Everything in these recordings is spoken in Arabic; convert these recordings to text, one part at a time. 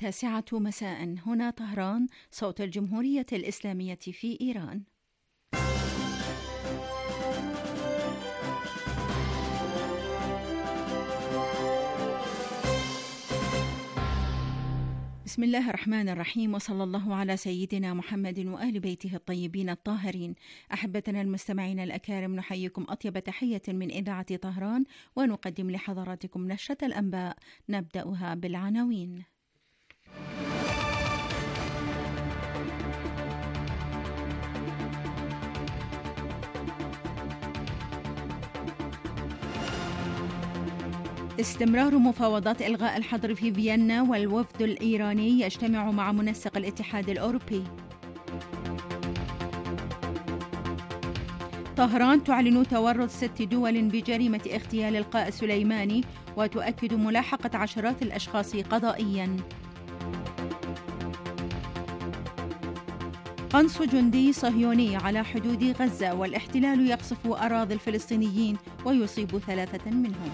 9 مساء. هنا طهران، صوت الجمهورية الإسلامية في إيران. بسم الله الرحمن الرحيم، وصلى الله على سيدنا محمد وآل بيته الطيبين الطاهرين. أحبتنا المستمعين الأكارم، نحييكم أطيب تحية من إذاعة طهران، ونقدم لحضراتكم نشرة الأنباء نبدأها بالعناوين. استمرار مفاوضات إلغاء الحظر في فيينا، والوفد الإيراني يجتمع مع منسق الاتحاد الأوروبي. طهران تعلن تورط 6 دول بجريمة اغتيال القائد سليماني، وتؤكد ملاحقة عشرات الأشخاص قضائياً. قنص جندي صهيوني على حدود غزة، والاحتلال يقصف أراضي الفلسطينيين ويصيب 3 منهم.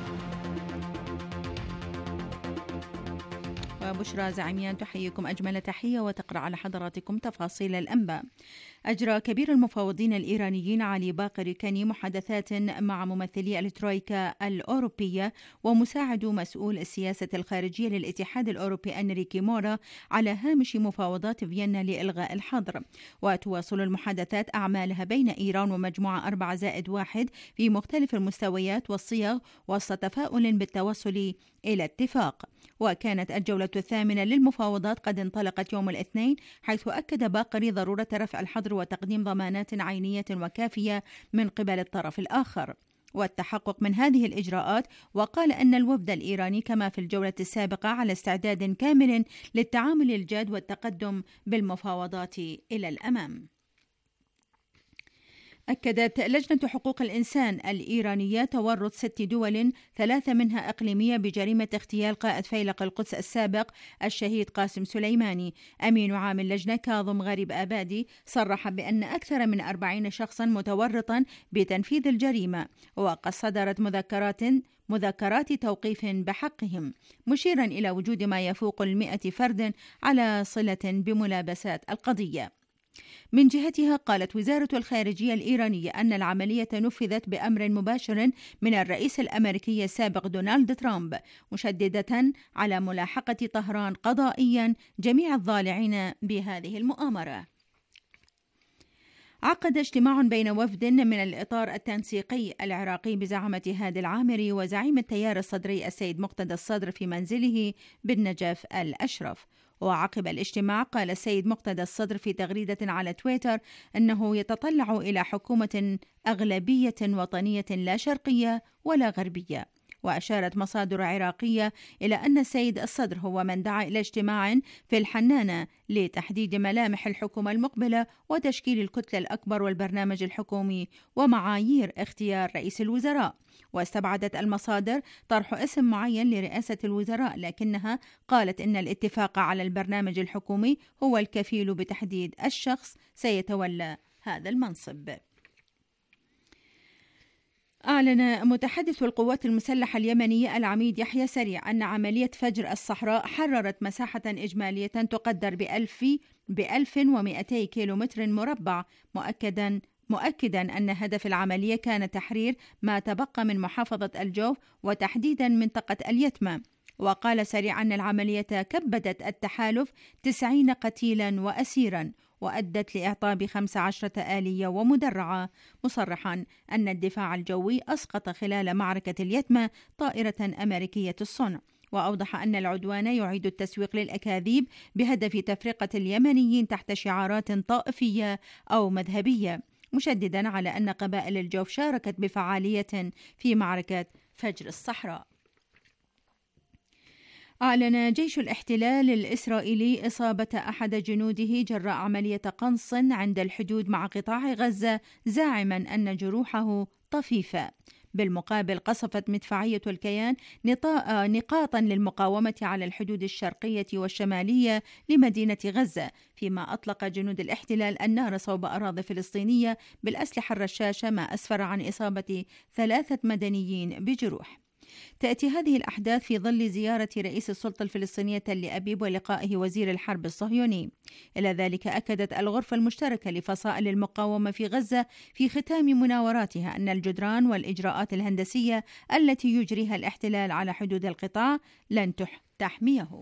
وبشرى زعيميان تحييكم أجمل تحية وتقرأ على حضراتكم تفاصيل الأنباء. أجرى كبير المفاوضين الإيرانيين علي باقر كاني محادثات مع ممثلي الترويكا الأوروبية ومساعد مسؤول السياسة الخارجية للاتحاد الأوروبي أنريكي مورا على هامش مفاوضات فيينا لإلغاء الحظر. وتواصل المحادثات أعمالها بين إيران ومجموعة 4+1 في مختلف المستويات والصيغ، وسط تفاؤل بالتوصل إلى اتفاق. وكانت الجولة الثامنة للمفاوضات قد انطلقت يوم الاثنين، حيث أكد باقر ضرورة رفع الحظر وتقديم ضمانات عينية وكافية من قبل الطرف الآخر والتحقق من هذه الإجراءات. وقال أن الوفد الإيراني كما في الجولة السابقة على استعداد كامل للتعامل الجاد والتقدم بالمفاوضات إلى الأمام. أكدت لجنة حقوق الإنسان الإيرانية تورط 6 دول 3 منها إقليمية بجريمة اغتيال قائد فيلق القدس السابق الشهيد قاسم سليماني. أمين عام اللجنة كاظم غريب آبادي صرح بأن أكثر من 40 شخصا متورطا بتنفيذ الجريمة، وقد صدرت مذكرات توقيف بحقهم، مشيرا إلى وجود ما يفوق 100 فرد على صلة بملابسات القضية. من جهتها قالت وزارة الخارجية الإيرانية أن العملية نفذت بأمر مباشر من الرئيس الأمريكي السابق دونالد ترامب، مشددة على ملاحقة طهران قضائيا جميع الضالعين بهذه المؤامرة. عقد اجتماع بين وفد من الإطار التنسيقي العراقي بزعامة هادي العامري وزعيم التيار الصدري السيد مقتدى الصدر في منزله بالنجف الأشرف. وعقب الاجتماع قال السيد مقتدى الصدر في تغريدة على تويتر أنه يتطلع إلى حكومة أغلبية وطنية لا شرقية ولا غربية. وأشارت مصادر عراقية إلى أن السيد الصدر هو من دعا إلى اجتماع في الحنانة لتحديد ملامح الحكومة المقبلة وتشكيل الكتلة الأكبر والبرنامج الحكومي ومعايير اختيار رئيس الوزراء. واستبعدت المصادر طرح اسم معين لرئاسة الوزراء، لكنها قالت إن الاتفاق على البرنامج الحكومي هو الكفيل بتحديد الشخص سيتولى هذا المنصب. أعلن متحدث القوات المسلحة اليمنية العميد يحيى سريع أن عملية فجر الصحراء حررت مساحة إجمالية تقدر ب1200 كيلومتر مربع، مؤكدا أن هدف العملية كان تحرير ما تبقى من محافظة الجوف وتحديدا منطقة اليتمة. وقال سريع أن العملية كبدت التحالف 90 قتيلا وأسيرا، وأدت لإعطاب 15 آلية ومدرعة، مصرحا أن الدفاع الجوي أسقط خلال معركة اليتمة طائرة أمريكية الصنع. وأوضح أن العدوان يعيد التسويق للأكاذيب بهدف تفرقة اليمنيين تحت شعارات طائفية أو مذهبية، مشددا على أن قبائل الجوف شاركت بفعالية في معركة فجر الصحراء. أعلن جيش الاحتلال الإسرائيلي إصابة أحد جنوده جراء عملية قنص عند الحدود مع قطاع غزة، زاعما أن جروحه طفيفة. بالمقابل قصفت مدفعية الكيان نقاطا للمقاومة على الحدود الشرقية والشمالية لمدينة غزة، فيما أطلق جنود الاحتلال النار صوب أراضي فلسطينية بالأسلحة الرشاشة، ما أسفر عن إصابة 3 مدنيين بجروح. تأتي هذه الأحداث في ظل زيارة رئيس السلطة الفلسطينية تل أبيب ولقائه وزير الحرب الصهيوني. إلى ذلك أكدت الغرفة المشتركة لفصائل المقاومة في غزة في ختام مناوراتها أن الجدران والإجراءات الهندسية التي يجريها الاحتلال على حدود القطاع لن تحميه.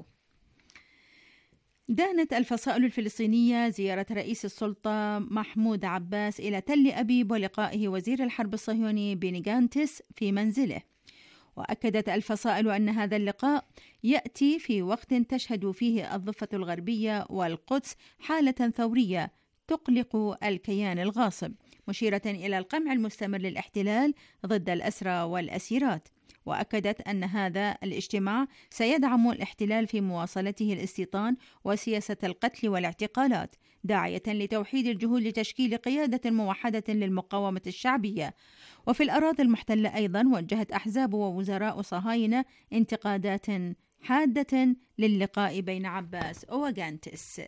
دانت الفصائل الفلسطينية زيارة رئيس السلطة محمود عباس إلى تل أبيب ولقائه وزير الحرب الصهيوني بيني جانتس في منزله. وأكدت الفصائل أن هذا اللقاء يأتي في وقت تشهد فيه الضفة الغربية والقدس حالة ثورية تقلق الكيان الغاصب، مشيرة إلى القمع المستمر للاحتلال ضد الأسرى والأسيرات. وأكدت أن هذا الاجتماع سيدعم الاحتلال في مواصلته الاستيطان وسياسة القتل والاعتقالات، داعية لتوحيد الجهود لتشكيل قيادة موحدة للمقاومة الشعبية. وفي الأراضي المحتلة أيضا وجهت أحزاب ووزراء صهاينة انتقادات حادة للقاء بين عباس وجانتس.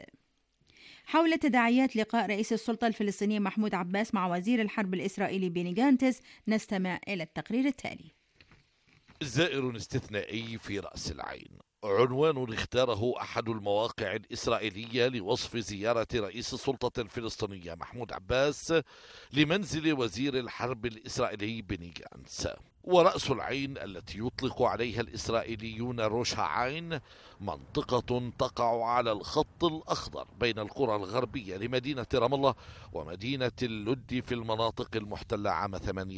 حول تداعيات لقاء رئيس السلطة الفلسطيني محمود عباس مع وزير الحرب الإسرائيلي بيني جانتس نستمع إلى التقرير التالي. زائر استثنائي في رأس العين، عنوان اختاره أحد المواقع الإسرائيلية لوصف زيارة رئيس السلطة الفلسطينية محمود عباس لمنزل وزير الحرب الإسرائيلي بيني جانتس. ورأس العين التي يطلق عليها الإسرائيليون روش عين منطقة تقع على الخط الأخضر بين القرى الغربية لمدينة رام الله ومدينة اللد في المناطق المحتلة عام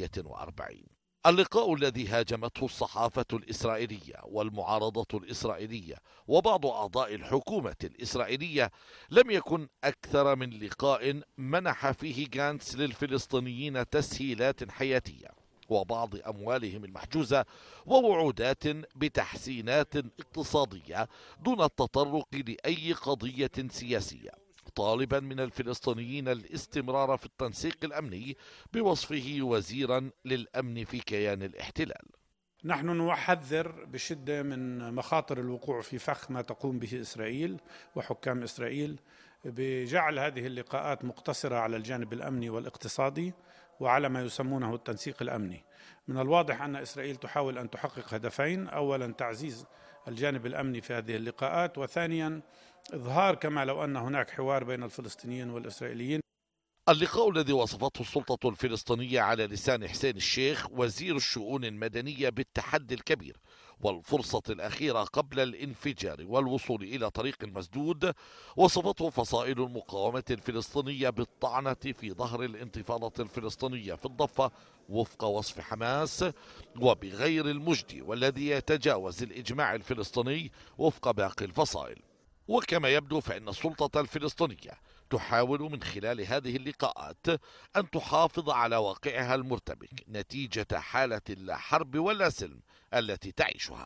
48. اللقاء الذي هاجمته الصحافة الإسرائيلية والمعارضة الإسرائيلية وبعض أعضاء الحكومة الإسرائيلية لم يكن أكثر من لقاء منح فيه جانتس للفلسطينيين تسهيلات حياتية وبعض أموالهم المحجوزة ووعودات بتحسينات اقتصادية دون التطرق لأي قضية سياسية، طالبا من الفلسطينيين الاستمرار في التنسيق الأمني بوصفه وزيرا للأمن في كيان الاحتلال. نحن نحذر بشدة من مخاطر الوقوع في فخ ما تقوم به إسرائيل وحكام إسرائيل بجعل هذه اللقاءات مقتصرة على الجانب الأمني والاقتصادي وعلى ما يسمونه التنسيق الأمني. من الواضح أن إسرائيل تحاول أن تحقق هدفين: أولا تعزيز الجانب الأمني في هذه اللقاءات، وثانيا إظهار كما لو أن هناك حوار بين الفلسطينيين والإسرائيليين. اللقاء الذي وصفته السلطة الفلسطينية على لسان حسين الشيخ وزير الشؤون المدنية بالتحدي الكبير والفرصة الأخيرة قبل الانفجار والوصول إلى طريق مسدود، وصفته فصائل المقاومة الفلسطينية بالطعنة في ظهر الانتفاضة الفلسطينية في الضفة وفق وصف حماس، وبغير المجدي والذي يتجاوز الإجماع الفلسطيني وفق باقي الفصائل. وكما يبدو فإن السلطة الفلسطينية تحاول من خلال هذه اللقاءات أن تحافظ على واقعها المرتبك نتيجة حالة لا حرب ولا سلم التي تعيشها.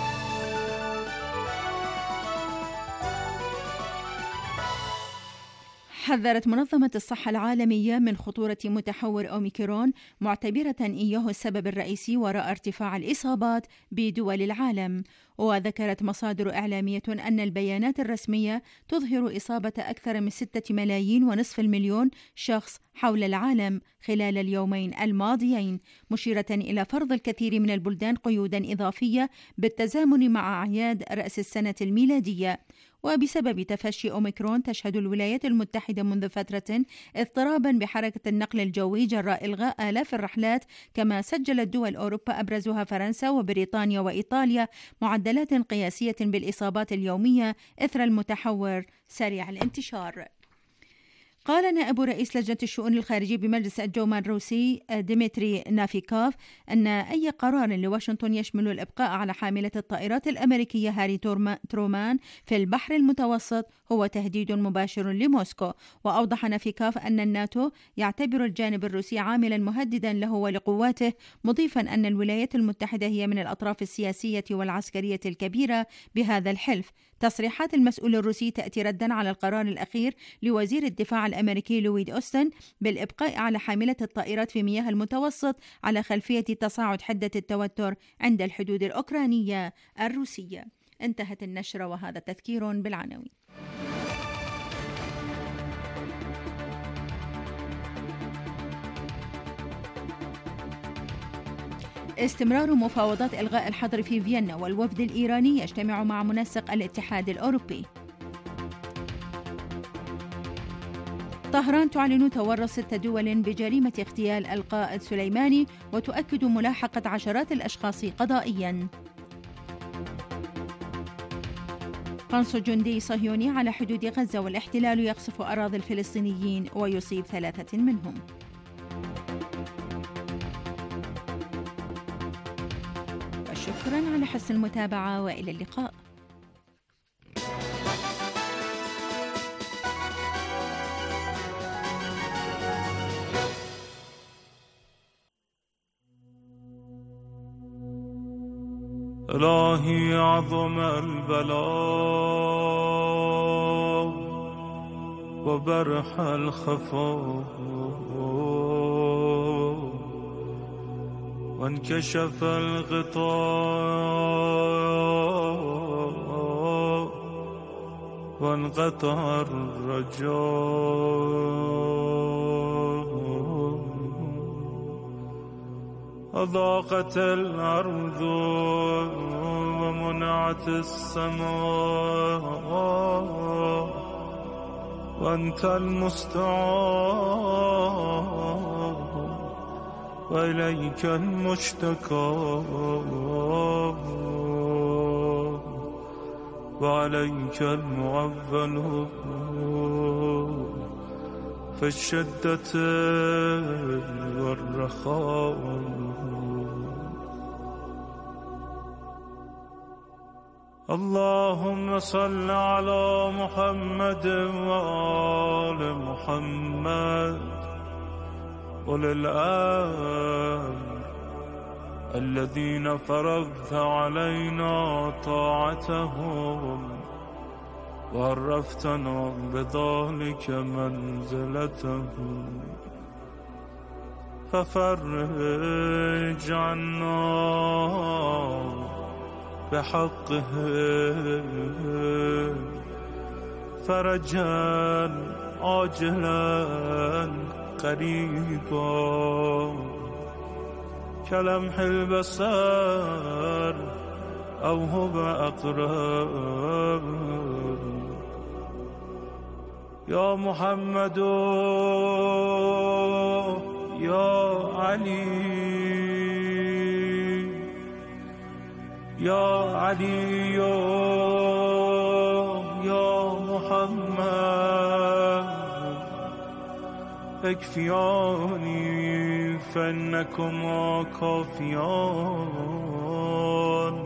حذرت منظمة الصحة العالمية من خطورة متحور أوميكرون، معتبرة إياه السبب الرئيسي وراء ارتفاع الإصابات بدول العالم. وذكرت مصادر إعلامية أن البيانات الرسمية تظهر إصابة أكثر من 6.5 مليون شخص حول العالم خلال اليومين الماضيين، مشيرة إلى فرض الكثير من البلدان قيودا إضافية بالتزامن مع أعياد رأس السنة الميلادية. وبسبب تفشي أوميكرون تشهد الولايات المتحدة منذ فترة اضطرابا بحركة النقل الجوي جراء إلغاء آلاف الرحلات، كما سجلت دول أوروبا أبرزها فرنسا وبريطانيا وإيطاليا معدلات قياسية بالإصابات اليومية إثر المتحور سريع الانتشار. قال نائب رئيس لجنة الشؤون الخارجية بمجلس الجوما الروسي ديمتري نافيكوف أن أي قرار لواشنطن يشمل الإبقاء على حاملة الطائرات الأمريكية هاري ترومان في البحر المتوسط هو تهديد مباشر لموسكو. وأوضح نافيكوف أن الناتو يعتبر الجانب الروسي عاملا مهددا له ولقواته، مضيفا أن الولايات المتحدة هي من الأطراف السياسية والعسكرية الكبيرة بهذا الحلف. تصريحات المسؤول الروسي تأتي ردا على القرار الأخير لوزير الدفاع الأمريكي لويد أوستن بالإبقاء على حاملة الطائرات في مياه المتوسط على خلفية تصاعد حدة التوتر عند الحدود الأوكرانية الروسية. انتهت النشرة وهذا تذكير بالعناوين. استمرار مفاوضات إلغاء الحظر في فيينا، والوفد الإيراني يجتمع مع منسق الاتحاد الأوروبي. طهران تعلن تورط 6 دول بجريمة اغتيال القائد سليماني، وتؤكد ملاحقة عشرات الأشخاص قضائياً. قنص جندي صهيوني على حدود غزة، والاحتلال يقصف أراضي الفلسطينيين ويصيب 3 منهم. وشكراً على حسن المتابعة، وإلى اللقاء. إلهي عظم البلاء وبرح الخفاء، وانكشف الغطاء وانقطع الرجاء، أضاقت الأرض ومنعت السماء، وأنت المستعان وإليك المشتكى، وعليك المعول في الشدة والرخاء. اللهم صل على محمد وآل محمد أولي الأمر الذين فرضت علينا طاعتهم وعرفتنا بذلك منزلتهم، ففرج عنا بحقه فرجا عاجلا قريبا كلمح البصر أو هو أقرب. يا محمد يا علي يا علي يا محمد اكفياني فإنكما كافيان،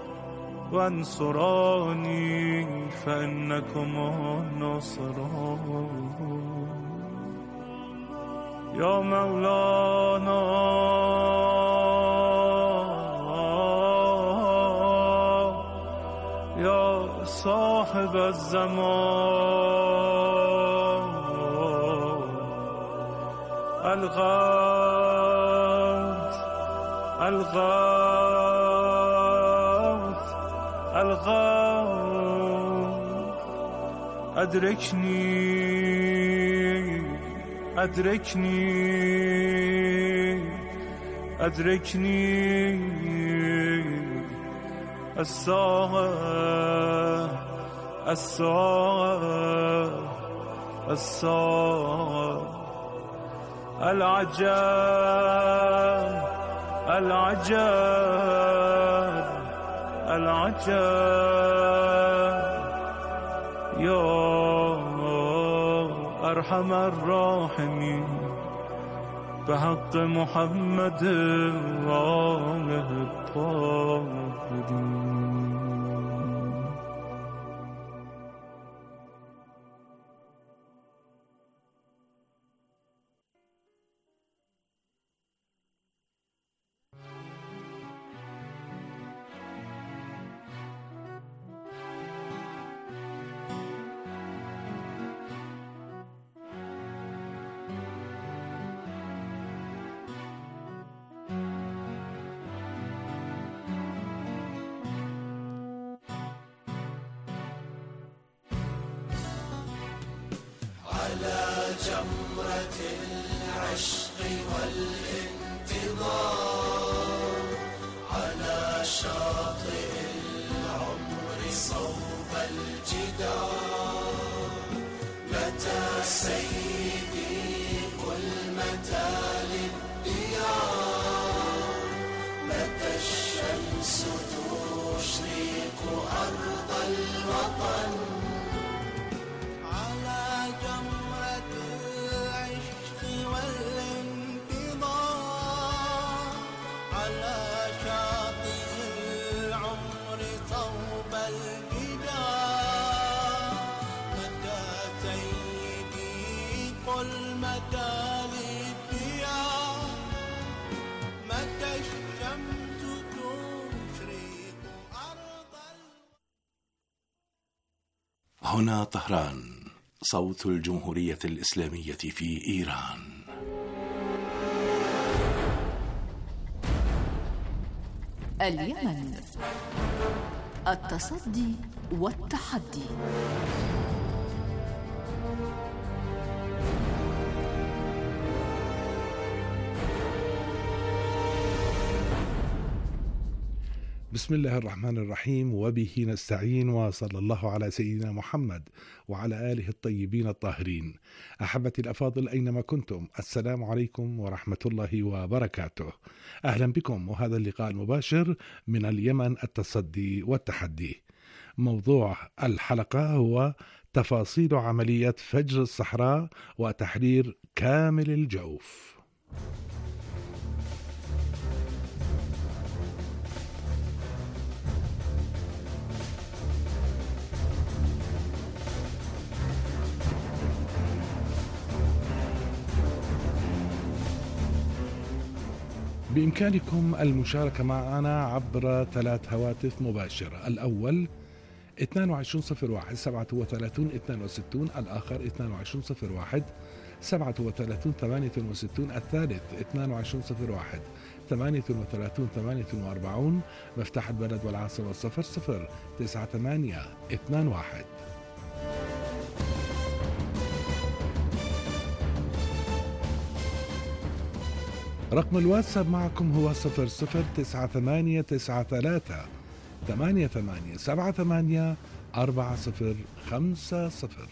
وانصراني فإنكما ناصران. يا مولانا يا صاحب الزمان، الغوث الغوث الغوث أدركني أدركني أدركني الساعة الساعة الساعة. العجب العجب العجب يا أرحم الراحمين بحق محمد وآله الطاهرين. على جمرة العشق والانتظار متى سيدي قل متى للديار، متى الشمس تشرق أرض الوطن، على جمرة العشق والانتظار، على شاطئ العمر صوب الجدار، متى سيدي قل متى للديار، متى الشمس تشرق أرض هنا طهران، صوت الجمهورية الإسلامية في إيران. اليمن، التصدي والتحدي. بسم الله الرحمن الرحيم، وبه نستعين، وصلى الله على سيدنا محمد وعلى آله الطيبين الطاهرين. أحبتي الأفاضل أينما كنتم، السلام عليكم ورحمة الله وبركاته. أهلا بكم، وهذا اللقاء المباشر من اليمن، التصدي والتحدي. موضوع الحلقة هو تفاصيل عملية فجر الصحراء وتحرير كامل الجوف. بإمكانكم المشاركة معنا عبر 3 هواتف مباشرة. الأول 2201 37 62، الآخر 2201 37 68، الثالث 2201 38 48. مفتاح البلد والعاصمة 009821. رقم الواتساب معكم هو 009893 8878 4050.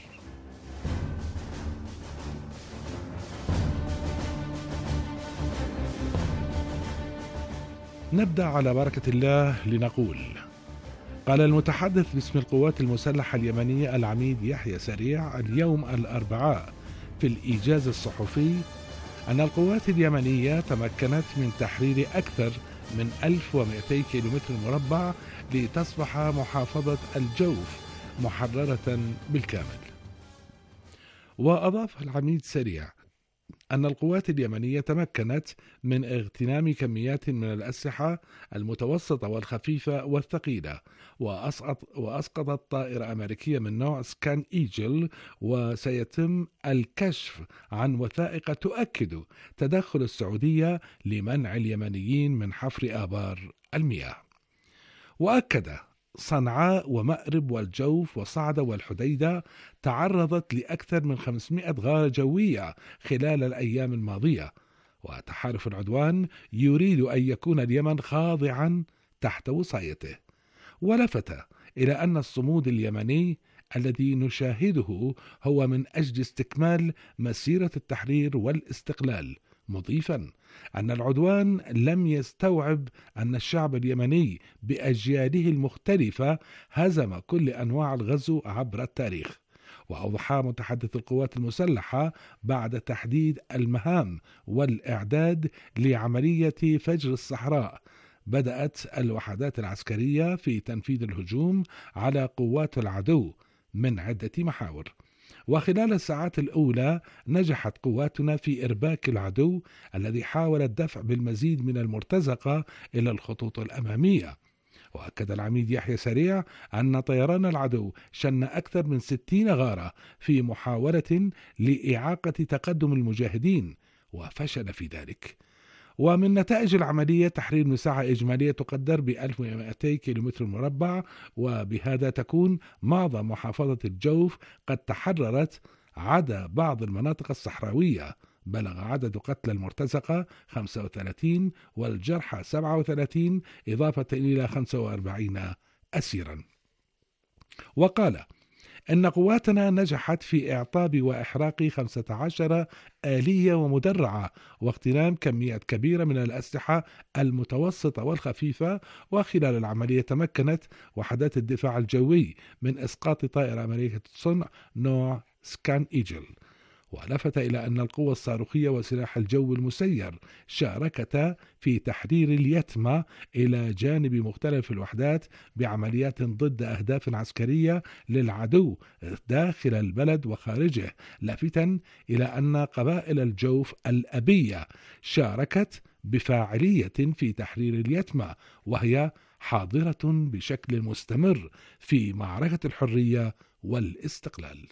نبدأ على بركة الله لنقول: قال المتحدث باسم القوات المسلحة اليمنية العميد يحيى سريع اليوم الأربعاء في الإيجاز الصحفي أن القوات اليمنية تمكنت من تحرير أكثر من 1200 كيلومتر مربع لتصبح محافظة الجوف محررة بالكامل. وأضاف العميد سريع أن القوات اليمنية تمكنت من اغتنام كميات من الأسلحة المتوسطة والخفيفة والثقيلة، وأسقطت طائرة أمريكية من نوع سكان إيجل، وسيتم الكشف عن وثائق تؤكد تدخل السعودية لمنع اليمنيين من حفر آبار المياه. وأكد صنعاء ومأرب والجوف وصعدة والحديدة تعرضت لأكثر من 500 غارة جوية خلال الأيام الماضية، وتحالف العدوان يريد أن يكون اليمن خاضعا تحت وصايته. ولفت إلى أن الصمود اليمني الذي نشاهده هو من أجل استكمال مسيرة التحرير والاستقلال، مضيفا أن العدوان لم يستوعب أن الشعب اليمني بأجياله المختلفة هزم كل أنواع الغزو عبر التاريخ. وأوضح متحدث القوات المسلحة بعد تحديد المهام والإعداد لعملية فجر الصحراء، بدأت الوحدات العسكرية في تنفيذ الهجوم على قوات العدو من عدة محاور. وخلال الساعات الأولى نجحت قواتنا في إرباك العدو الذي حاول الدفع بالمزيد من المرتزقة إلى الخطوط الأمامية. وأكد العميد يحيى سريع أن طيران العدو شن أكثر من 60 غارة في محاولة لإعاقة تقدم المجاهدين، وفشل في ذلك. ومن نتائج العملية تحرير مساحة إجمالية تقدر ب 1200 كيلومتر مربع، وبهذا تكون معظم محافظة الجوف قد تحررت، عدا بعض المناطق الصحراوية. بلغ عدد قتلى المرتزقة 35 والجرحى 37، إضافة إلى 45 أسيرا. وقال إن قواتنا نجحت في إعطاب وإحراق 15 آلية ومدرعة واغتنام كميات كبيرة من الأسلحة المتوسطة والخفيفة. وخلال العملية تمكنت وحدات الدفاع الجوي من إسقاط طائرة أمريكية الصنع نوع سكان إيجل. ولفت إلى أن القوة الصاروخية وسلاح الجو المسير شاركتا في تحرير اليتمة إلى جانب مختلف الوحدات بعمليات ضد أهداف عسكرية للعدو داخل البلد وخارجه، لافتا إلى أن قبائل الجوف الأبية شاركت بفاعلية في تحرير اليتمة، وهي حاضرة بشكل مستمر في معركة الحرية والاستقلال.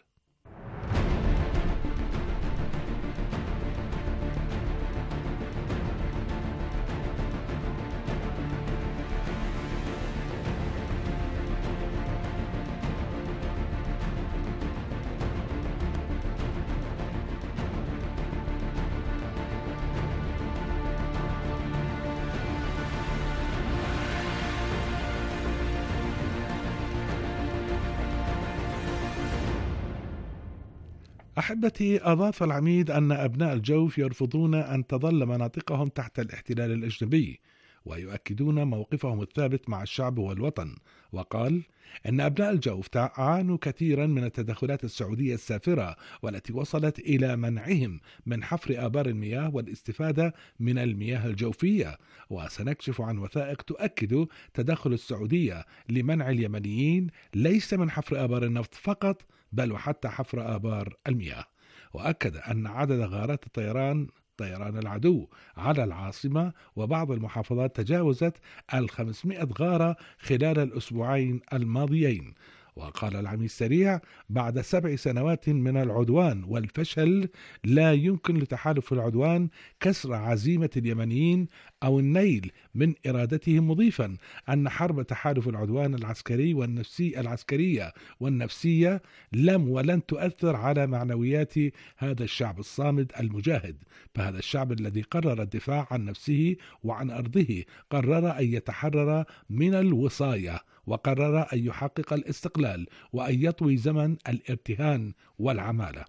أحبتي، أضاف العميد أن أبناء الجوف يرفضون أن تظل مناطقهم تحت الاحتلال الأجنبي، ويؤكدون موقفهم الثابت مع الشعب والوطن. وقال إن أبناء الجوف عانوا كثيرا من التدخلات السعودية السافرة والتي وصلت إلى منعهم من حفر آبار المياه والاستفادة من المياه الجوفية، وسنكشف عن وثائق تؤكد تدخل السعودية لمنع اليمنيين ليس من حفر آبار النفط فقط بل وحتى حفر آبار المياه. وأكد أن عدد غارات طيران العدو على العاصمة وبعض المحافظات تجاوزت 500 غارة خلال الأسبوعين الماضيين. وقال العميد سريع: بعد 7 سنوات من العدوان والفشل لا يمكن لتحالف العدوان كسر عزيمة اليمنيين أو النيل من إرادتهم، مضيفا أن حرب تحالف العدوان العسكري العسكرية والنفسية لم ولن تؤثر على معنويات هذا الشعب الصامد المجاهد. فهذا الشعب الذي قرر الدفاع عن نفسه وعن أرضه قرر أن يتحرر من الوصاية، وقرر أن يحقق الاستقلال وأن يطوي زمن الارتهان والعمالة.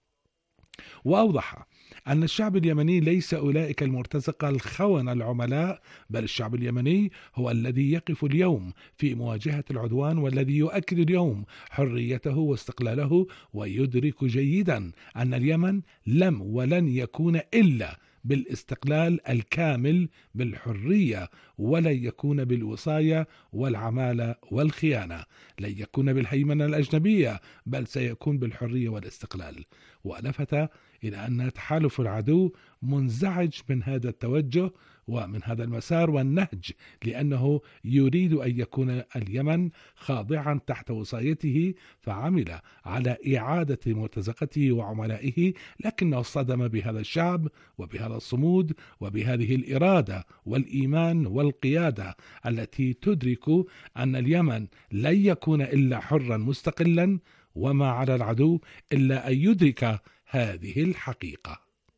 وأوضح أن الشعب اليمني ليس أولئك المرتزقة الخونة العملاء، بل الشعب اليمني هو الذي يقف اليوم في مواجهة العدوان، والذي يؤكد اليوم حريته واستقلاله، ويدرك جيدا أن اليمن لم ولن يكون إلا بالاستقلال الكامل بالحرية، ولن يكون بالوصاية والعمالة والخيانة، لن يكون بالهيمنة الأجنبية، بل سيكون بالحرية والاستقلال. ولفت إلى أن تحالف العدو منزعج من هذا التوجه ومن هذا المسار والنهج، لأنه يريد أن يكون اليمن خاضعا تحت وصايته، فعمل على إعادة مرتزقته وعملائه، لكنه اصطدم بهذا الشعب وبهذا الصمود وبهذه الإرادة والإيمان والقيادة التي تدرك أن اليمن لن يكون إلا حرا مستقلا، وما على العدو إلا أن يدرك هذه الحقيقة.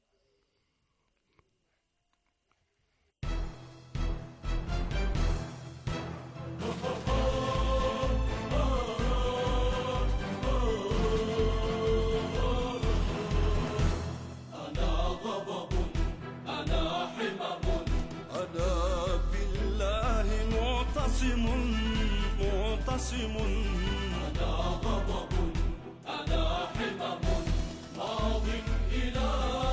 أنا غضب، أنا حمم، أنا بالله معتصم. أنا غضب، أنا حمم، ماض إلى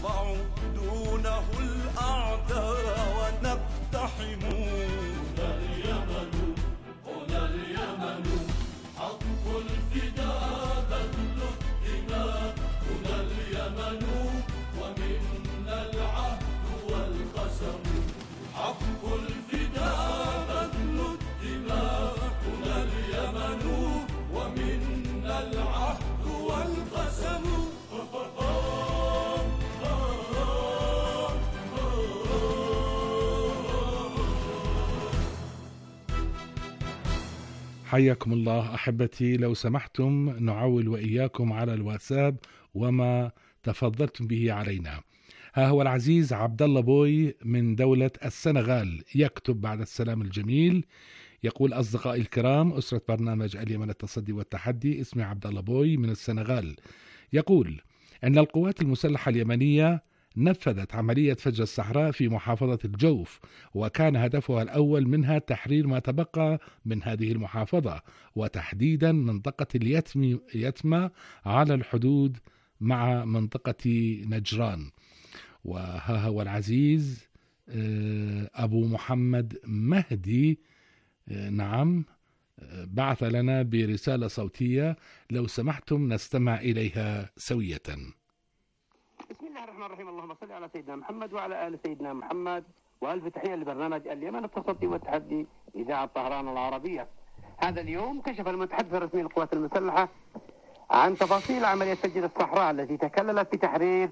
نرفع دونه الأعداء ونقتحم. هنا اليمن، هنا اليمن، حق الفداء بذل الدماء. هنا اليمن ومنا العهد والقسم، حق الفداء بذل الدماء. هنا اليمن ومنا العهد والقسم. حياكم الله أحبتي، لو سمحتم نعول وإياكم على الواتساب وما تفضلتم به علينا. ها هو العزيز عبد الله بوي من دولة السنغال يكتب بعد السلام الجميل، يقول: أصدقائي الكرام، أسرة برنامج اليمن التصدي والتحدي، اسمي عبد الله بوي من السنغال. يقول أن القوات المسلحة اليمنية نفذت عملية فجر الصحراء في محافظة الجوف، وكان هدفها الأول منها تحرير ما تبقى من هذه المحافظة، وتحديدا منطقة اليتمة على الحدود مع منطقة نجران. وها هو العزيز أبو محمد مهدي نعم بعث لنا برسالة صوتية، لو سمحتم نستمع إليها سوية. بسم الله الرحمن الرحيم. اللهم صل على سيدنا محمد وعلى آل سيدنا محمد، وألف تحية لبرنامج اليمن التصدي والتحدي إذاعة طهران العربية. هذا اليوم كشف المتحدث الرسمي للقوات المسلحة عن تفاصيل عملية فجر الصحراء التي تكللت بتحرير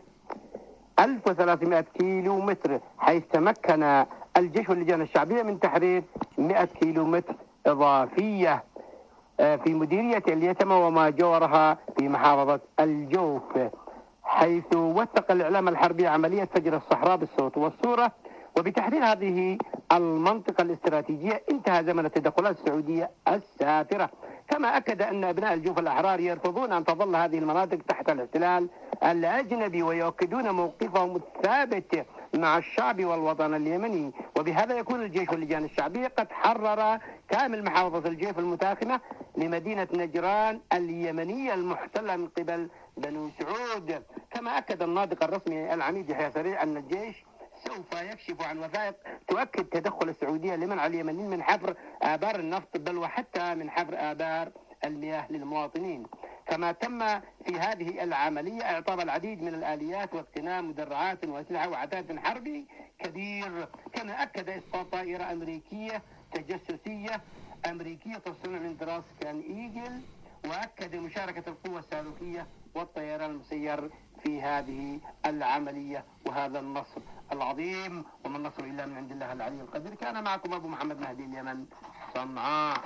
1300 كيلو متر، حيث تمكن الجيش واللجان الشعبية من تحرير 100 كيلو متر إضافية في مديرية اليتمة وما جاورها في محافظة الجوف، حيث وثق الإعلام الحربي عملية فجر الصحراء بالصوت والصورة. وبتحرير هذه المنطقة الاستراتيجية انتهى زمن التدخلات السعودية السافرة. كما أكد أن أبناء الجوف الأحرار يرفضون أن تظل هذه المناطق تحت الاحتلال الأجنبي، ويؤكدون موقفهم الثابت مع الشعب والوطن اليمني. وبهذا يكون الجيش واللجان الشعبية قد حرر كامل محافظة الجيف المتاخمة لمدينة نجران اليمنية المحتلة من قبل بنو سعود. كما أكد الناطق الرسمي العميد يحيى سريع أن الجيش سوف يكشف عن وثائق تؤكد تدخل السعودية لمنع اليمنيين من حفر آبار النفط، بل وحتى من حفر آبار المياه للمواطنين. كما تم في هذه العملية إعطاء العديد من الآليات واغتنام مدرعات وأسلحة وعتاد حربي كبير. كما أكد إسقاط طائرة أمريكية تجسسية أمريكية تصنع من دراسكان إيجل، وأكد مشاركة القوة الصاروخية والطيران المسير في هذه العملية. وهذا النصر العظيم، وما النصر إلا من عند الله العلي القدير. كان معكم أبو محمد مهدي، اليمن، صنعاء.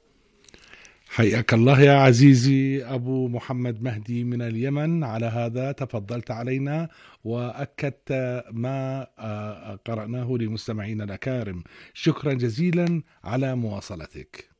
حياك الله يا عزيزي أبو محمد مهدي من اليمن، على هذا تفضلت علينا وأكدت ما قرأناه لمستمعينا الأكارم. شكرا جزيلا على مواصلتك.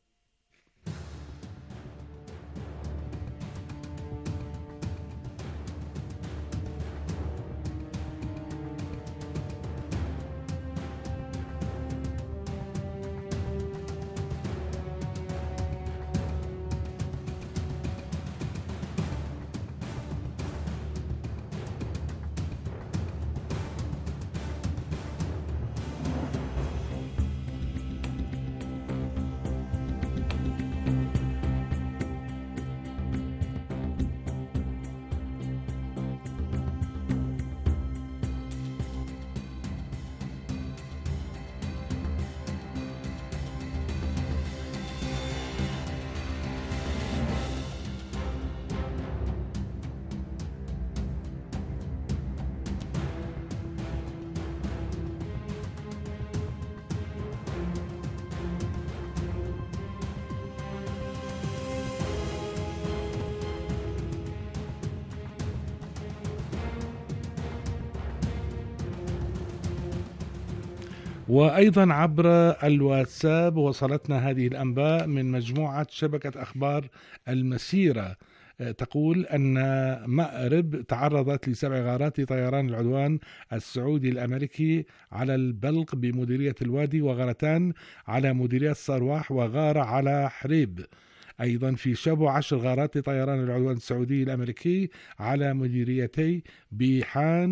وأيضا عبر الواتساب وصلتنا هذه الأنباء من مجموعة شبكة أخبار المسيرة، تقول أن مأرب تعرضت ل7 غارات طيران العدوان السعودي الأمريكي على البلق بمديرية الوادي، وغارتان على مديرية صرواح، وغارة على حريب. أيضا في شبو 10 غارات لطيران العدوان السعودي الأمريكي على مديريتي بيحان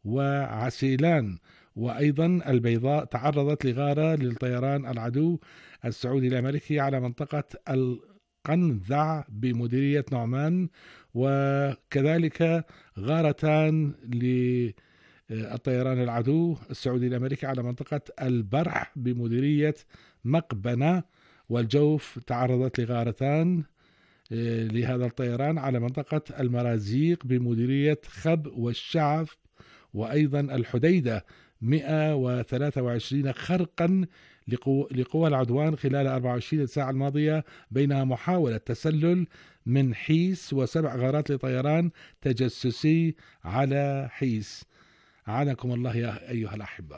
وعسيلان وأيضا البيضاء تعرضت لغارة للطيران العدو السعودي الأمريكي على منطقة القنذع بمديرية نعمان، وكذلك غارتان للطيران العدو السعودي الأمريكي على منطقة البرح بمديرية مقبنة، والجوف تعرضت لغارتان لهذا الطيران على منطقة المرازيق بمديرية خب والشعف، وأيضا الحديدة 123 خرقا لقوى العدوان خلال 24 ساعة الماضية، بينها محاولة تسلل من حيس و7 غارات لطيران تجسسي على حيس. أعانكم الله يا أيها الأحبة.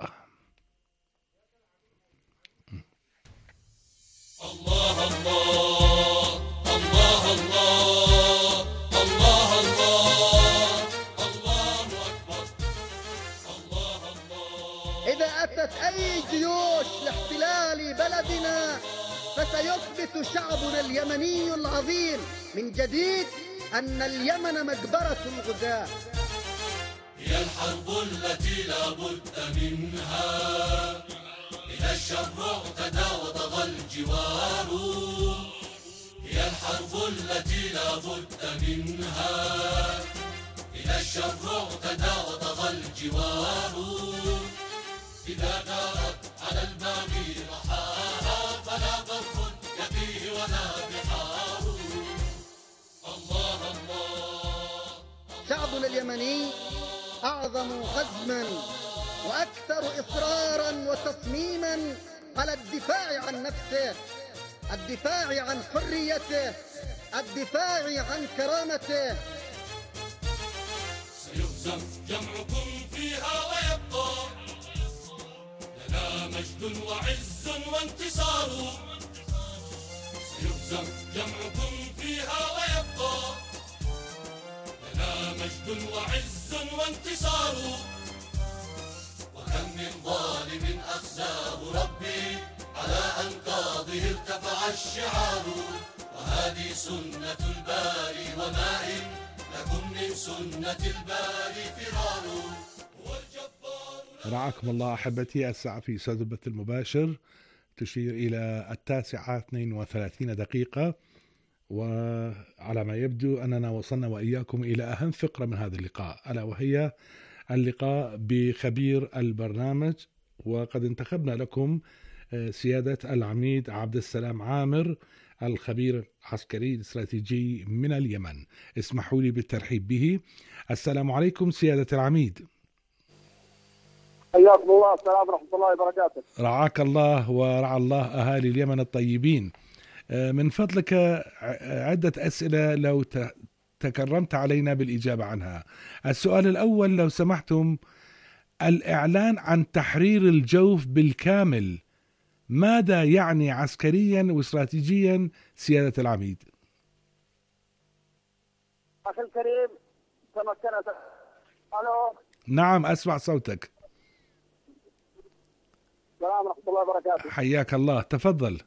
الله الله الله الله الله الله الله أكبر الله الله. إذا أتت أي جيوش لاحتلال بلدنا فسيثبت شعبنا اليمني العظيم من جديد أن اليمن مقبرة الغزاة. هي الحرب التي لا بد منها، إذا الشر اعتدى وطغى الجوار. هي الحرب التي لا بد منها، إذا الشر اعتدى وطغى الجوار. إذا دارت على الباغي رحاها فلا بر يقيه ولا بحار. الله الله. شعبنا اليمني أعظم عزما وأكثر إصرارا وتصميما على الدفاع عن نفسه، الدفاع عن حريته، الدفاع عن كرامته. سيهزم جمعكم فيها ويبقى لنا مجد وعز وانتصار. سيهزم جمعكم فيها ويبقى لنا مجد وعز وانتصار. وكم من ظالم أخزاه ربي على أنقاضه ارتفع الشعار. وهذه سنة الباري وما إن لكم من سنة الباري فرار. رعاكم الله أحبتي. الساعة في استوديو البث المباشر تشير إلى 9:32، وعلى ما يبدو أننا وصلنا وإياكم إلى أهم فقرة من هذا اللقاء، ألا وهي اللقاء بخبير البرنامج. وقد انتخبنا لكم سيادة العميد عبد السلام عامر، الخبير العسكري الاستراتيجي من اليمن. اسمحوا لي بالترحيب به. السلام عليكم سيادة العميد. حياكم الله. السلام ورحمة الله وبركاته. رعاك الله ورعى الله أهالي اليمن الطيبين. من فضلك عدة أسئلة لو تكرمت علينا بالإجابة عنها. السؤال الأول لو سمحتم، الإعلان عن تحرير الجوف بالكامل ماذا يعني عسكريا واستراتيجيا سيادة العميد؟ أخي الكريم تمكنت. ألو. نعم أسمع صوتك. السلام ورحمة الله وبركاته. حياك الله، تفضل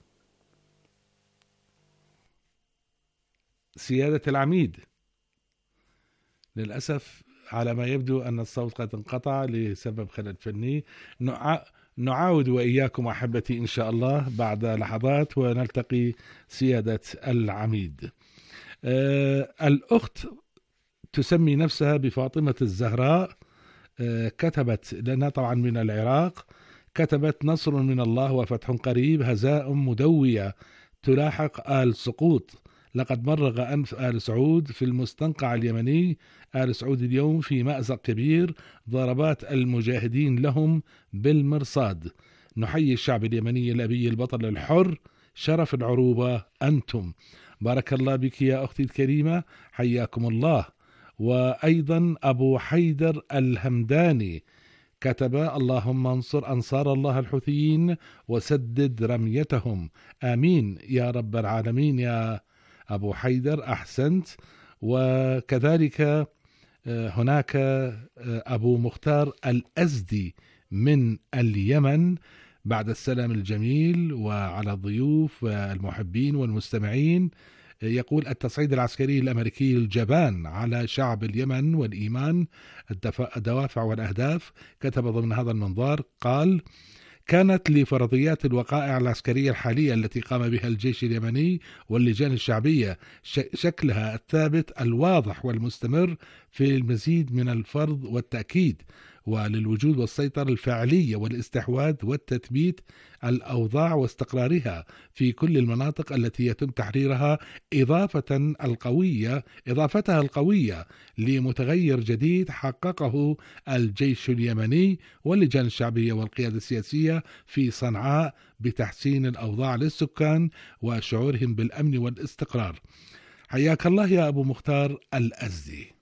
سيادة العميد. للأسف على ما يبدو أن الصوت قد انقطع لسبب خلل فني. نعاود وإياكم أحبتي إن شاء الله بعد لحظات ونلتقي سيادة العميد. الأخت تسمي نفسها بفاطمة الزهراء، كتبت لنا طبعا من العراق، كتبت: نصر من الله وفتح قريب، هزائم مدوية تلاحق آل سقوط. لقد مرغ أنف آل سعود في المستنقع اليمني. آل سعود اليوم في مأزق كبير، ضربات المجاهدين لهم بالمرصاد. نحيي الشعب اليمني الأبي البطل الحر، شرف العروبة أنتم. بارك الله بك يا أختي الكريمة، حياكم الله. وأيضا أبو حيدر الهمداني كتب: اللهم انصر أنصار الله الحوثيين وسدد رميتهم، آمين يا رب العالمين يا أبو حيدر، أحسنت. وكذلك هناك أبو مختار الأزدي من اليمن، بعد السلام الجميل وعلى الضيوف والمحبين والمستمعين، يقول التصعيد العسكري الأمريكي الجبان على شعب اليمن والإيمان الدوافع والأهداف. كتب ضمن هذا المنظار قال: كانت لفرضيات الوقائع العسكرية الحالية التي قام بها الجيش اليمني واللجان الشعبية شكلها الثابت الواضح والمستمر في المزيد من الفرض والتأكيد وللوجود والسيطرة الفعلية والاستحواذ والتثبيت الأوضاع واستقرارها في كل المناطق التي يتم تحريرها، إضافتها القوية لمتغير جديد حققه الجيش اليمني واللجان الشعبية والقيادة السياسية في صنعاء بتحسين الأوضاع للسكان وشعورهم بالأمن والاستقرار. حياك الله يا أبو مختار الأزدي.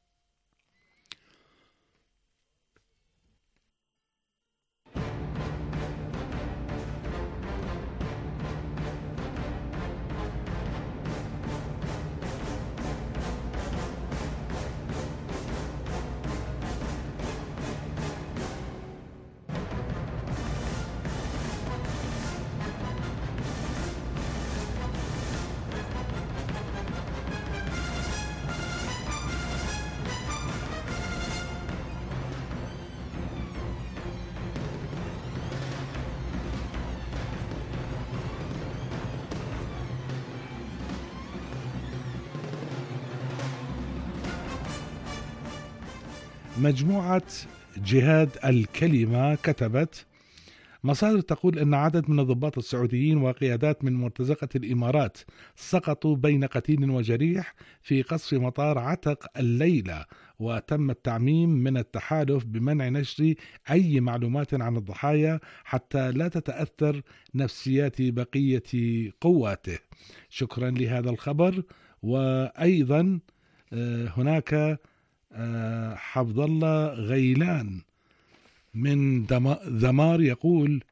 مجموعة جهاد الكلمة كتبت: مصادر تقول أن عدد من الضباط السعوديين وقيادات من مرتزقة الإمارات سقطوا بين قتيل وجريح في قصف مطار عتق الليلة، وتم التعميم من التحالف بمنع نشر أي معلومات عن الضحايا حتى لا تتأثر نفسيات بقية قواته. شكرا لهذا الخبر. وأيضا هناك حفظ الله غيلان من ذمار يقول: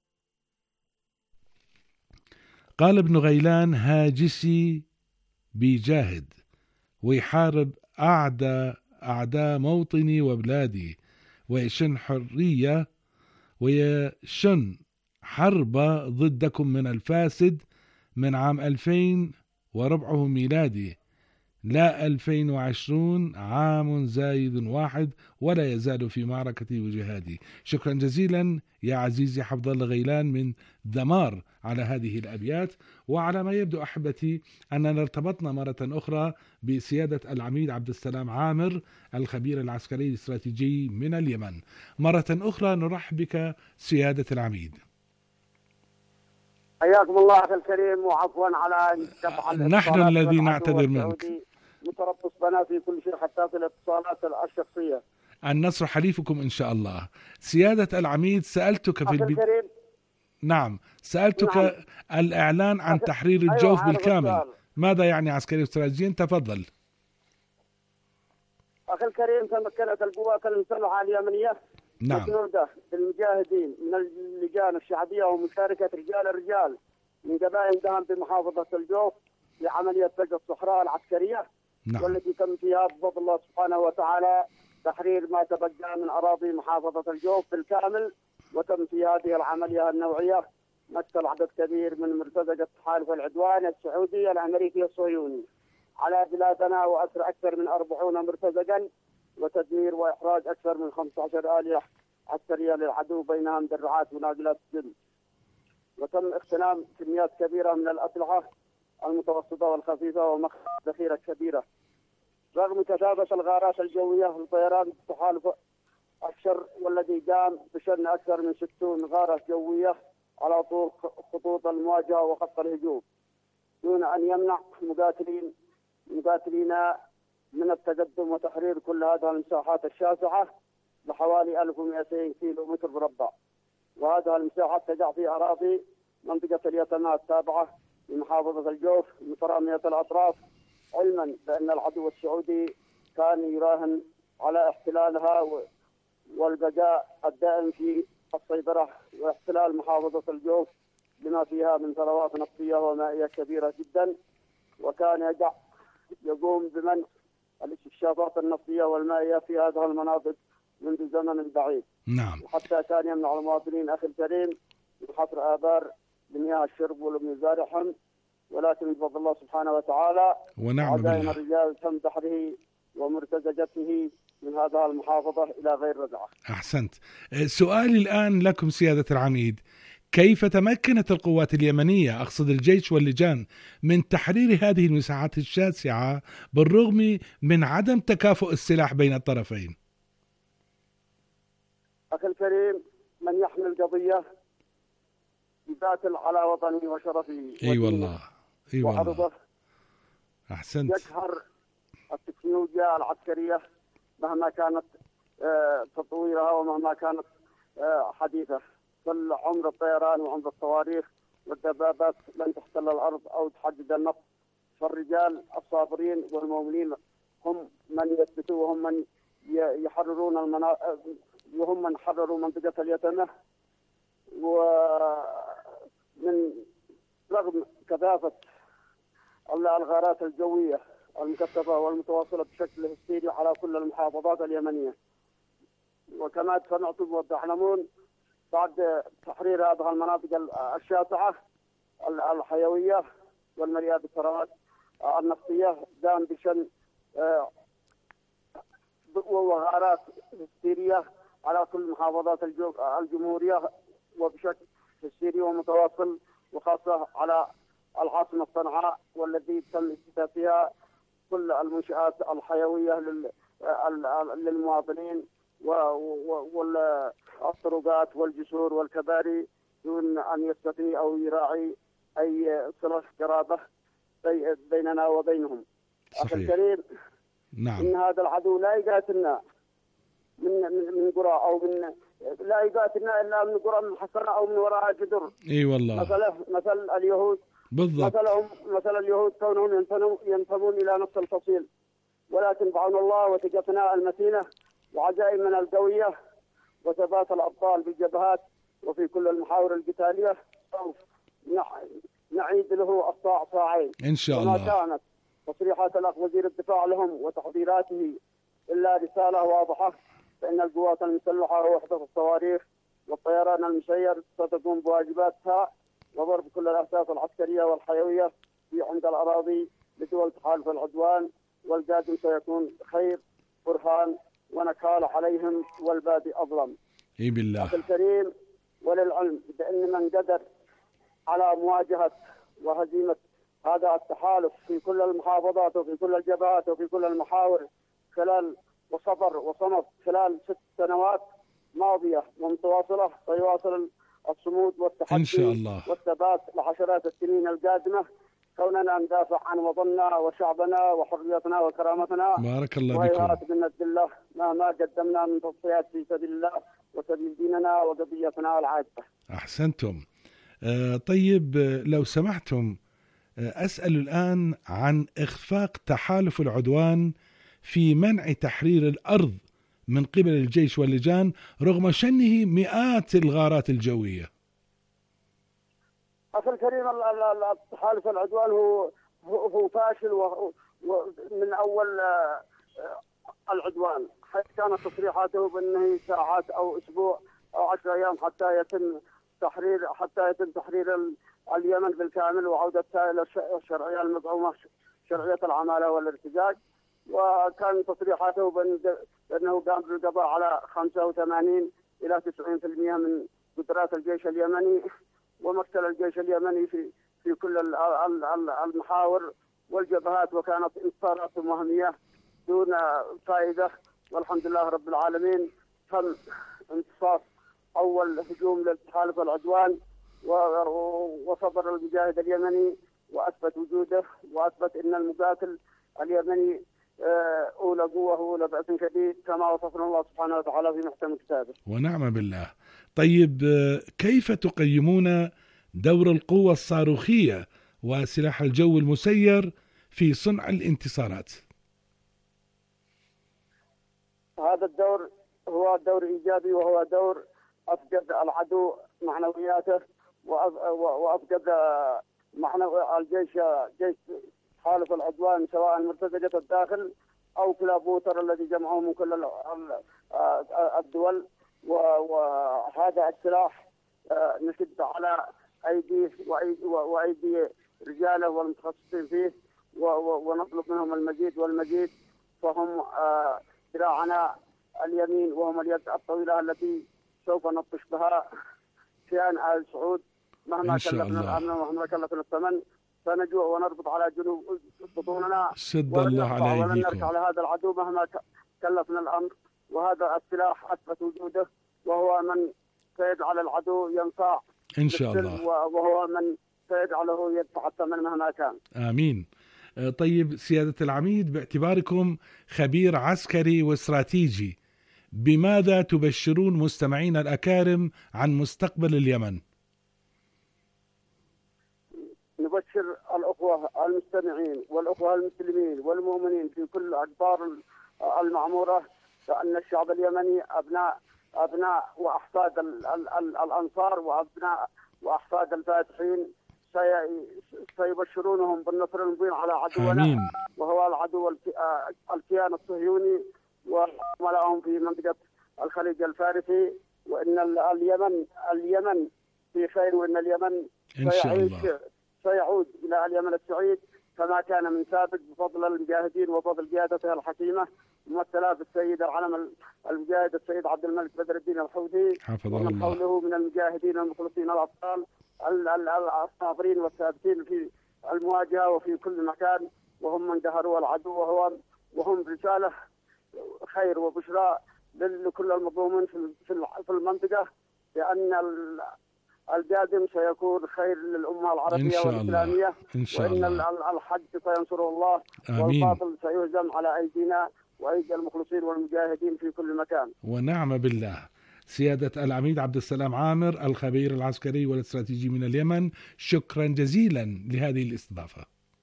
قال ابن غيلان: هاجسي بيجاهد ويحارب أعداء موطني وبلادي ويشن حرية ويشن حربة ضدكم من الفاسد من عام 2000 وربعه ميلادي، لا 2020 عام زايد واحد، ولا يزال في معركتي وجهادي. شكرا جزيلا يا عزيزي حفظ الله غيلان من ذمار على هذه الأبيات. وعلى ما يبدو أحبتي أننا ارتبطنا مرة أخرى بسيادة العميد عبد السلام عامر الخبير العسكري الاستراتيجي من اليمن. مرة أخرى نرحب بك سيادة العميد. حياكم الله أخي الكريم، وعفوا على نحن الذي نعتذر منك. متربص بنا في كل شيء حتى في الاتصالات الشخصية. النصر حليفكم إن شاء الله. سيادة العميد سألتك في نعم سألتك نعم. الإعلان عن تحرير الجوف بالكامل ماذا يعني عسكري استراتيجيا؟ تفضل. أخي الكريم، تمكنت القوات المسلحة اليمنية مسنودة بالمجاهدين من اللجان الشعبية ومشاركة الرجال من قبائل دهم بمحافظة الجوف لعملية فجر الصحراء العسكرية. نعم. والتي تم فيها بفضل الله سبحانه وتعالى تحرير ما تبقى من أراضي محافظة الجوف بالكامل. وتم في هذه العملية النوعية مثل عدد كبير من مرتزقة تحالف العدوان السعودي الأمريكي الصهيوني على بلادنا، وأسر أكثر من 40 مرتزقا، وتدمير وإحراج أكثر من 15 آلية عسكرية للعدو بينهم درعات وناقلات الجند. وتم اغتنام كميات كبيرة من الأسلحة المتوسطة والخفيفة ومخزون ذخيرة كبيرة. رغم كثافة الغارات الجوية لطيران التحالف الشر، والذي قام بشن أكثر من 60 غارة جوية على طول خطوط المواجهة وخط الهجوم، دون أن يمنع مقاتلينا من التقدم وتحرير كل هذه المساحات الشاسعة لحوالي 1200 كيلو متر مربع. وهذه المساحات تقع في أراضي منطقة اليتامى التابعة لمحافظة الجوف مترامية الأطراف، علما بأن العدو السعودي كان يراهن على احتلالها والبقاء الدائم في السيطرة واحتلال محافظة الجوف بما فيها من ثروات نفطية ومائية كبيرة جدا. وكان يقوم بمنع الاستكشافات النفطية والمائية في هذه المناطق منذ زمن بعيد. نعم. وحتى كان يمنع المواطنين أخي الكريم من حفر آبار لمياه الشرب ولم يزارعهم ولكن بفضل الله سبحانه وتعالى ونعم بالله الرجال تم دحره ومرتزجته من هذه المحافظة إلى غير رجعة. أحسنت. سؤالي الآن لكم سيادة العميد، كيف تمكنت القوات اليمنية، أقصد الجيش واللجان، من تحرير هذه المساحات الشاسعة بالرغم من عدم تكافؤ السلاح بين الطرفين؟ أخي الكريم، من يحمل قضية يقاتل على وطني وشرفي. اي والله اي والله. احسنت. يقهر التكنولوجيا العسكرية مهما كانت تطويرها ومهما كانت حديثة. كل عمر الطيران وعمر الصواريخ والدبابات لن تحتل الأرض أو تحدد النفط. فالرجال الصابرين والمؤمنين هم من يثبتوا وهم من يحررون وهم من حرروا منطقة اليتامى. ومن رغم كثافة الغارات الجوية المكثفة والمتواصلة بشكل هستيري على كل المحافظات اليمنية، وكما سمعتم وتعلمون بعد تحرير هذه المناطق الشاسعة الحيوية والمليئة بالثروات النفطية قام بشن وغارات هستيرية على كل محافظات الجمهورية وبشكل هستيري ومتواصل، وخاصة على العاصمة صنعاء والتي تم اكتشافها كل المنشآت الحيوية للمواطنين والطرقات والجسور والكباري دون أن يستثني أو يراعي أي صلة قرابة بيننا وبينهم. أخي الكريم، نعم. إن هذا العدو لا يقاتلنا من قرى أو من لا يقاتلنا إلا من قرى محصنة أو من وراء جدر. اي والله. مثل اليهود بالضبط. مثل اليهود كونهم ينتمون إلى نفس الفصيل، ولكن بعون الله وثقتنا المتينة وعزائمنا القوية وثبات الأبطال بالجبهات وفي كل المحاور القتالية سوف نعيد له الصاع صاعين إن شاء الله. وما كانت تصريحات الأخ وزير الدفاع لهم وتحضيراته إلا رسالة واضحة، فإن القوات المسلحة ووحدة الصواريخ والطيران المسير ستقوم بواجباتها وضرب كل الأهداف العسكرية والحيوية في عند الأراضي لدول تحالف العدوان، والقادم سيكون خير برهان ونكال عليهم والبادي أظلم. اي بالله. أخي الكريم، وللعلم بأن من قدر على مواجهة وهزيمة هذا التحالف في كل المحافظات وفي كل الجبهات وفي كل المحاور خلال وصبر وصمت خلال 6 سنوات ماضية ومتواصلة، فيواصل الصمود والتحدي إن شاء الله والثبات لعشرات السنين القادمة، كوننا ندافع عن وطننا وشعبنا وحريتنا وكرامتنا. بارك الله بكم. بكم. من الله مهما قدمنا من تضحيات في سبيل الله وسبيل ديننا وقضيتنا العادة. أحسنتم. طيب لو سمحتم أسأل الآن عن إخفاق تحالف العدوان في منع تحرير الأرض من قبل الجيش واللجان رغم شنه مئات الغارات الجوية. أخي الكريم، تحالف العدوان هو فاشل ومن أول العدوان، حيث كانت تصريحاته بأنه ساعات أو أسبوع أو 10 أيام حتى يتم تحرير اليمن بالكامل وعودتها إلى الشرعية المزعومة شرعية العمالة والارتجاج. وكان تصريحاته بأنه قام بالقضاء على 85 إلى 90% من قدرات الجيش اليمني، ومثل الجيش اليمني في كل المحاور والجبهات، وكانت انتصارات وهمية دون فائدة. والحمد لله رب العالمين تم انتصار أول هجوم للتحالف العدوان، وصبر المجاهد اليمني وأثبت وجوده وأثبت أن المقاتل اليمني أولى قوة وأولى بأس شديد كما وصفنا الله سبحانه وتعالى في محكم كتابه. ونعم بالله. طيب كيف تقيمون دور القوة الصاروخية وسلاح الجو المسير في صنع الانتصارات؟ هذا الدور هو دور إيجابي، وهو دور أفقد العدو معنوياته وأفقد الجيش جيش تحالف العدوان سواء مرتزقة الداخل أو كلابوتر الذي جمعه من كل الدول. وهذا السلاح نشد على أيديه وأيدي رجاله والمتخصصين فيه ونطلب منهم المزيد والمزيد. فهم ذراعنا اليمين وهم اليد الطويلة التي سوف نبطش بها شأن آل سعود مهما كلفنا الأمن ومهما كلفنا الثمن. سنجوع ونربط على جنوب بطوننا شد الله على ولن نرجع لهذا العدو مهما كلفنا الأمر. وهذا السلاح أثبت وجوده وهو من سيجعل العدو ينصاع إن شاء الله، وهو من سيجعله يدفع الثمن مهما كان. آمين. طيب سيادة العميد، باعتباركم خبير عسكري واستراتيجي، بماذا تبشرون مستمعين الأكارم عن مستقبل اليمن؟ نبشر الأخوة المستمعين والأخوة المسلمين والمؤمنين في كل أقطار المعمورة بأن الشعب اليمني أبناء وأحفاد الأنصار وأبناء وأحفاد الفاتحين سيبشرونهم بالنصر المبين على عدونا. آمين. وهو العدو الكيان الصهيوني وعملائهم في منطقة الخليج الفارسي. وإن اليمن في خير، وإن اليمن إن شاء الله سيعود إلى اليمن السعيد كما كان من سابق بفضل المجاهدين وفضل قيادته الحكيمة ممثلة بالسيد العلم المجاهد السيد عبد الملك بدر الدين الحوثي ومن حوله من المجاهدين المخلصين الأبطال الصابرين والثابتين في المواجهة وفي كل مكان، وهم من قهروا العدو وهم رسالة خير وبشرى لكل المظلومين في المنطقة، لأن القادم سيكون خير للأمة العربية والإسلامية، وإن الحق سينصره الله. آمين. والباطل سيهزم على أيدينا وأيدي المخلصين والمجاهدين في كل مكان. ونعم بالله. سيادة العميد عبد السلام عامر، الخبير العسكري والاستراتيجي من اليمن، شكرا جزيلا لهذه الاستضافة.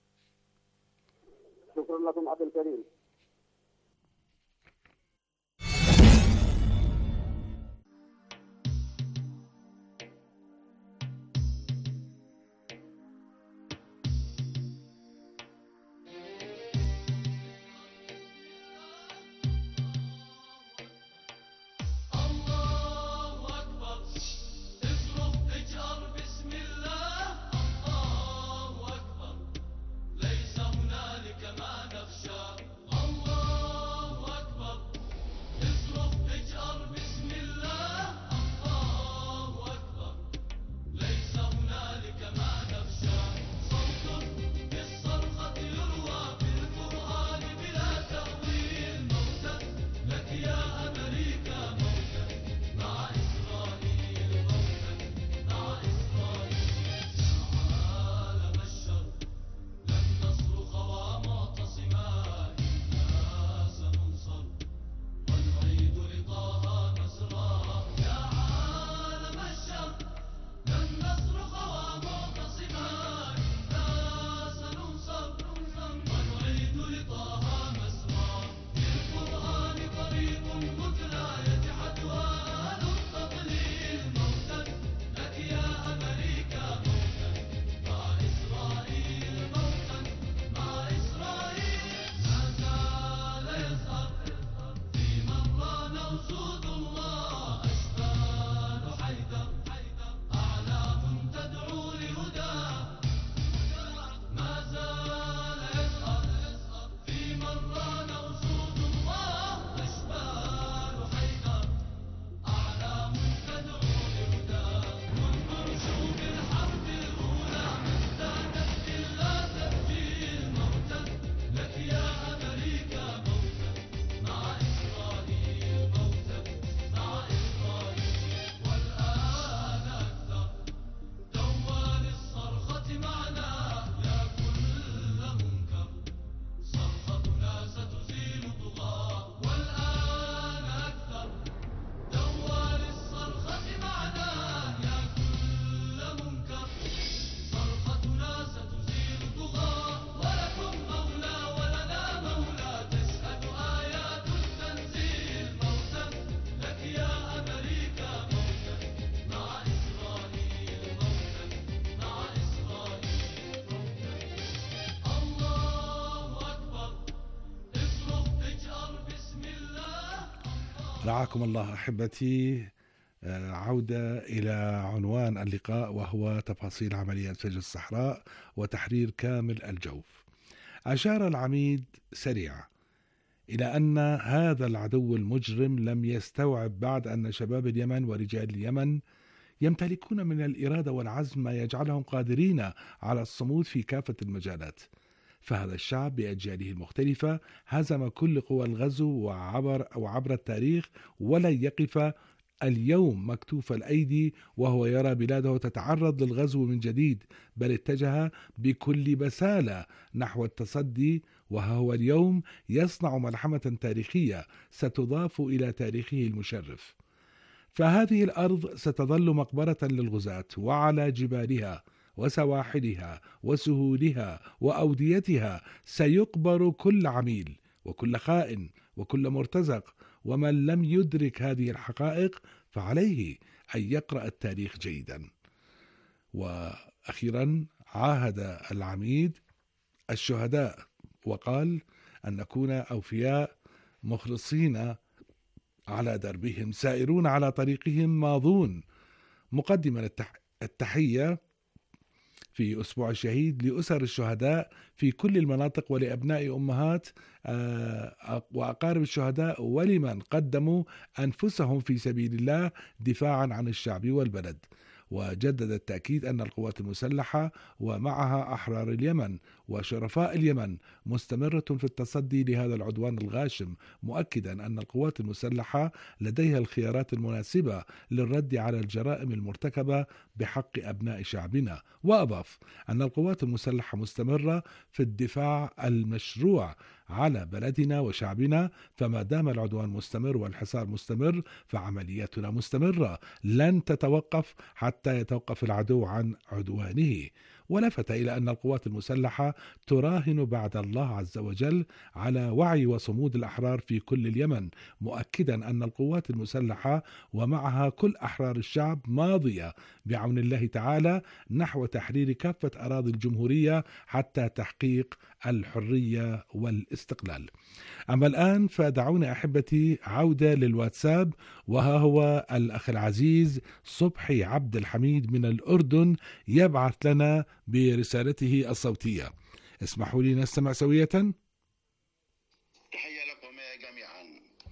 شكرا لكم عبد الكريم. رعاكم الله أحبتي. عودة إلى عنوان اللقاء وهو تفاصيل عمليات فجر الصحراء وتحرير كامل الجوف. أشار العميد سريعا إلى أن هذا العدو المجرم لم يستوعب بعد أن شباب اليمن ورجال اليمن يمتلكون من الإرادة والعزم ما يجعلهم قادرين على الصمود في كافة المجالات. فهذا الشعب بأجياله المختلفة هزم كل قوى الغزو وعبر التاريخ، ولن يقف اليوم مكتوف الأيدي وهو يرى بلاده تتعرض للغزو من جديد، بل اتجه بكل بسالة نحو التصدي، وهو اليوم يصنع ملحمة تاريخية ستضاف إلى تاريخه المشرف. فهذه الأرض ستظل مقبرة للغزاة، وعلى جبالها وسواحلها وسهولها وأوديتها سيقبر كل عميل وكل خائن وكل مرتزق، ومن لم يدرك هذه الحقائق فعليه أن يقرأ التاريخ جيدا. وأخيرا عاهد العميد الشهداء وقال أن نكون أوفياء مخلصين على دربهم سائرون على طريقهم ماضون، مقدما التحية في أسبوع الشهيد لأسر الشهداء في كل المناطق ولأبناء أمهات وأقارب الشهداء ولمن قدموا أنفسهم في سبيل الله دفاعا عن الشعب والبلد. وجدد التأكيد أن القوات المسلحة ومعها أحرار اليمن وشرفاء اليمن مستمرة في التصدي لهذا العدوان الغاشم، مؤكدا أن القوات المسلحة لديها الخيارات المناسبة للرد على الجرائم المرتكبة بحق أبناء شعبنا. وأضاف أن القوات المسلحة مستمرة في الدفاع المشروع على بلدنا وشعبنا، فما دام العدوان مستمر والحصار مستمر فعملياتنا مستمرة لن تتوقف حتى يتوقف العدو عن عدوانه. ولفت إلى أن القوات المسلحة تراهن بعد الله عز وجل على وعي وصمود الأحرار في كل اليمن، مؤكدا أن القوات المسلحة ومعها كل أحرار الشعب ماضية بعون الله تعالى نحو تحرير كافة أراضي الجمهورية حتى تحقيق الحرية والاستقلال. أما الآن فدعونا أحبتي عودة للواتساب، وها هو الأخ العزيز صبحي عبد الحميد من الأردن يبعث لنا برسالته الصوتية. اسمحوا لي نستمع سوية. تحية لكم جميعا.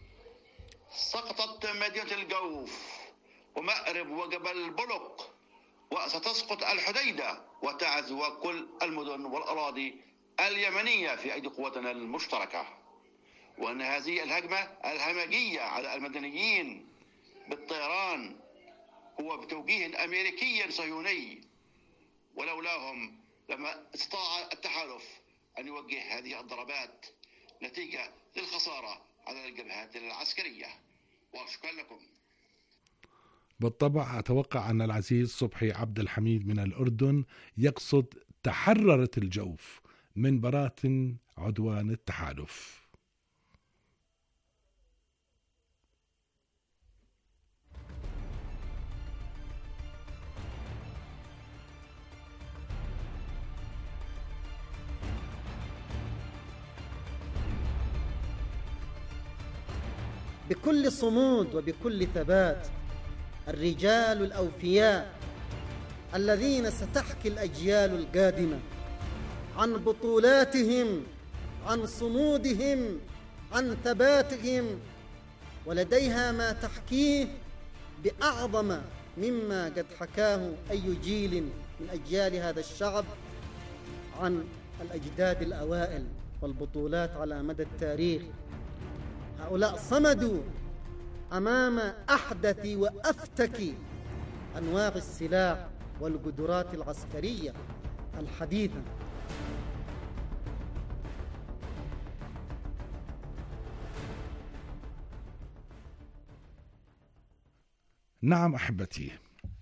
سقطت مدينة الجوف ومأرب وجبل بلق، وستسقط الحديدة وتعزو كل المدن والأراضي اليمنية في أيدي قواتنا المشتركة، وأن هذه الهجمة الهمجية على المدنيين بالطيران هو بتوجيه أمريكي صهيوني، ولولاهم لما استطاع التحالف أن يوجه هذه الضربات نتيجة للخسارة على الجبهات العسكرية. وشكرا لكم. بالطبع أتوقع أن العزيز صبحي عبد الحميد من الأردن يقصد تحررت الجوف من براثن عدوان التحالف. بكل صمود وبكل ثبات الرجال الأوفياء الذين ستحكي الأجيال القادمة عن بطولاتهم، عن صمودهم، عن ثباتهم، ولديها ما تحكيه بأعظم مما قد حكاه أي جيل من أجيال هذا الشعب عن الأجداد الأوائل والبطولات على مدى التاريخ. هؤلاء صمدوا أمام أحدث وأفتك أنواع السلاح والقدرات العسكرية الحديثة. نعم أحبتي،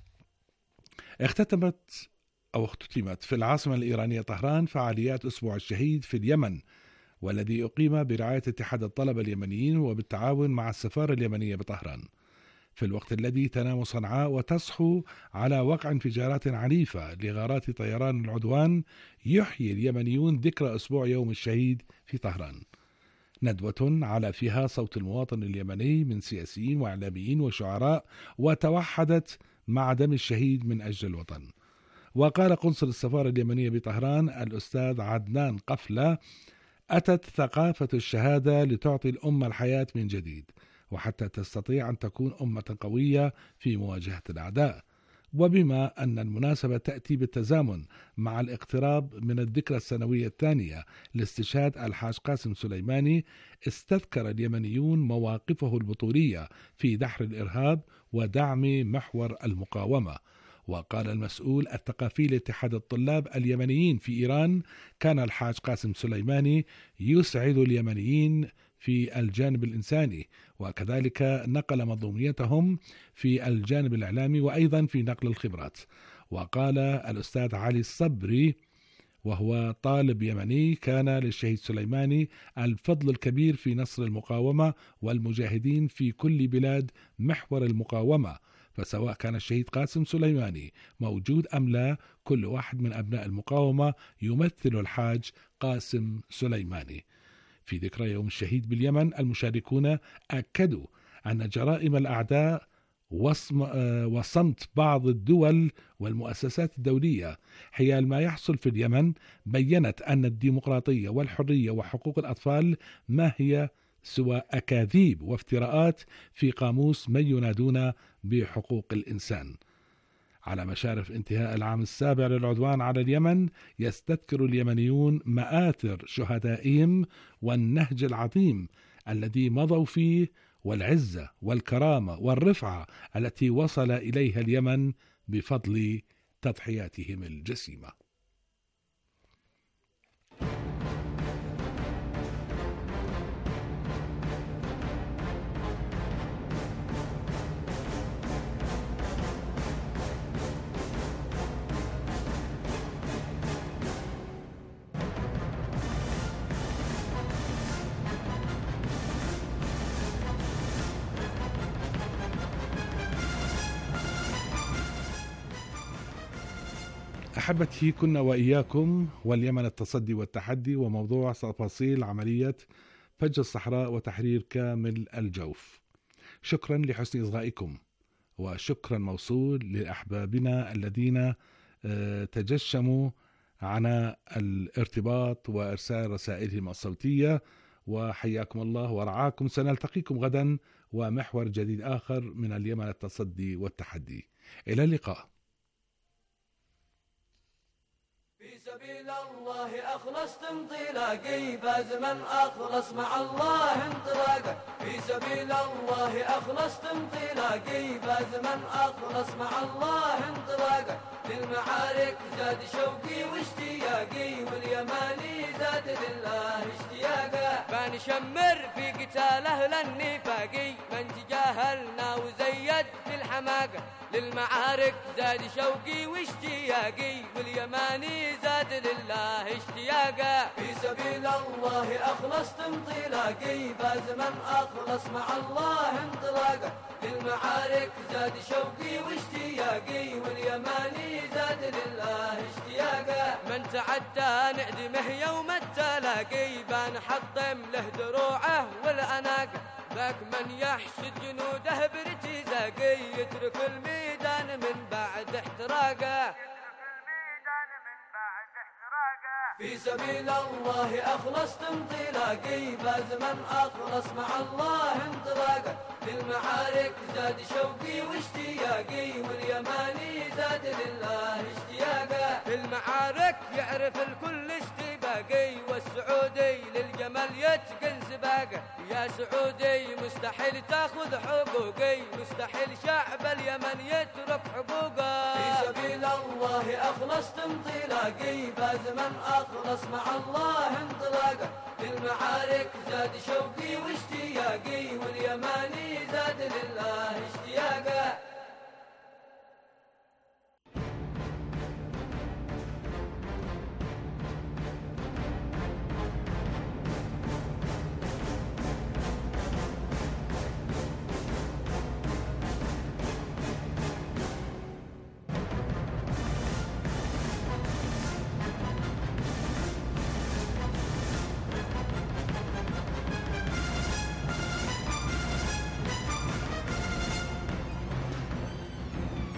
اختتمت في العاصمة الإيرانية طهران فعاليات أسبوع الشهيد في اليمن، والذي أقيم برعاية اتحاد الطلبة اليمنيين وبالتعاون مع السفارة اليمنية بطهران، في الوقت الذي تنام صنعاء وتصحو على وقع انفجارات عنيفة لغارات طيران العدوان. يحيي اليمنيون ذكرى أسبوع يوم الشهيد في طهران. ندوة على فيها صوت المواطن اليمني من سياسيين وإعلاميين وشعراء، وتوحدت مع دم الشهيد من أجل الوطن. وقال قنصل السفارة اليمنية بطهران الأستاذ عدنان قفلة: أتت ثقافة الشهادة لتعطي الأمة الحياة من جديد، وحتى تستطيع أن تكون أمة قوية في مواجهة الأعداء. وبما أن المناسبة تأتي بالتزامن مع الاقتراب من الذكرى السنوية الثانية لاستشهاد الحاج قاسم سليماني، استذكر اليمنيون مواقفه البطولية في دحر الإرهاب ودعم محور المقاومة. وقال المسؤول الثقافي لاتحاد الطلاب اليمنيين في إيران: كان الحاج قاسم سليماني يسعد اليمنيين في الجانب الإنساني، وكذلك نقل منظوميتهم في الجانب الإعلامي وأيضا في نقل الخبرات. وقال الأستاذ علي الصبري وهو طالب يمني: كان للشهيد سليماني الفضل الكبير في نصر المقاومة والمجاهدين في كل بلاد محور المقاومة، فسواء كان الشهيد قاسم سليماني موجود أم لا، كل واحد من أبناء المقاومة يمثل الحاج قاسم سليماني. في ذكرى يوم الشهيد باليمن، المشاركون أكدوا أن جرائم الأعداء وصمت بعض الدول والمؤسسات الدولية حيال ما يحصل في اليمن بيّنت أن الديمقراطية والحرية وحقوق الأطفال ما هي سوى أكاذيب وافتراءات في قاموس من ينادون بحقوق الإنسان. على مشارف انتهاء العام السابع للعدوان على اليمن، يستذكر اليمنيون مآثر شهدائهم والنهج العظيم الذي مضوا فيه، والعزة والكرامة والرفعة التي وصل إليها اليمن بفضل تضحياتهم الجسيمة. أحبتي، كنا وإياكم واليمن التصدي والتحدي، وموضوع تفاصيل عملية فج الصحراء وتحرير كامل الجوف. شكرا لحسن إصغائكم، وشكرا موصول لأحبابنا الذين تجشموا عن الارتباط وإرسال رسائلهم الصوتية، وحياكم الله ورعاكم. سنلتقيكم غدا ومحور جديد آخر من اليمن التصدي والتحدي. إلى اللقاء. في سبيل الله أخلصت انطلاقي، فاز من أخلص مع الله انطلاقه. في سبيل الله أخلصت انطلاقي، فاز من أخلص مع الله انطلاقه. للمعارك زاد شوقي واشتياقي، واليماني زاد لله اشتياقه. بنشمر في قتال أهل النفاقي، من تجاهلنا وزيد في الحماقة. للمعارك زاد شوقي واشتياقي، واليماني زاد لله اشتياقه. في سبيل الله أخلصت انطلاقي، فاز من أخلص مع الله انطلاقه. للمعارك زاد شوقي واشتياقي، واليماني زاد لله اشتياقه. من تعدى نعدمه يوم التلاقي، بنحطم له دروعه والأناقة. ذاك من يحشد جنوده بارتزاقي، يترك الميدان من بعد احتراقه. في سبيل الله أخلصت انطلاقي، فاز من أخلص مع الله انطلاقه. للمعارك زاد شوقي واشتياقي، واليماني زاد لله اشتياقه. في المعارك يعرف الكل استباقي، والسعودي للجمل يتقن سباقه. يا سعودي مستحيل تاخذ حقوقي، مستحيل شعب اليمن يترك حقوقه. في سبيل الله أخلصت انطلاقي، فاز من أخلص مع الله انطلاقه. للمعارك زاد شوقي واشتياقي، واليماني زاد لله اشتياقه.